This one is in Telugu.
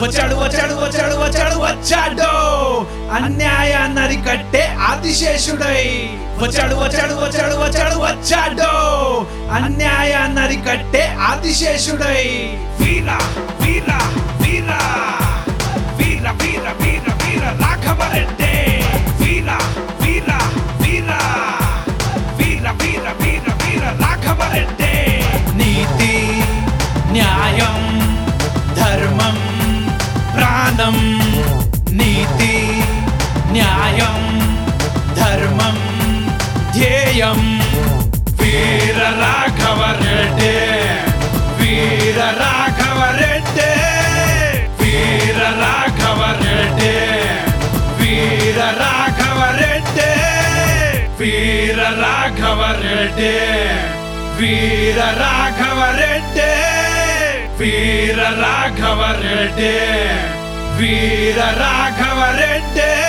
వచ్చాడు వచ్చాడు వచ్చాడు వచ్చాడు వచ్చాడు అన్యాయాన్ని అరికట్టే ఆదిశేషుడై. వచ్చాడు వచ్చాడు వచ్చాడు వచ్చాడు వచ్చాడు అన్యాయాన్ని అరికట్టే ఆదిశేషుడై. వీర వీర వీర వీర వీర వీర వీర రాఘవరెడ్డి. వీర వీర వీర వీర వీర వీర వీర రాఘవరెడ్డి. నీతి న్యాయం ధర్మం ప్రాణం. నీతి న్యాయం ధర్మం ధ్యేయం. వీర రాఘవరెడ్డి వీర రాఘవరెడ్డి వీర రాఘవరెడ్డి వీర రాఘవరెడ్డి వీర రాఘవరెడ్డి వీర రాఘవరెడ్డి వీర రాఘవరెడ్డి వీర రాఘవరెడ్డి.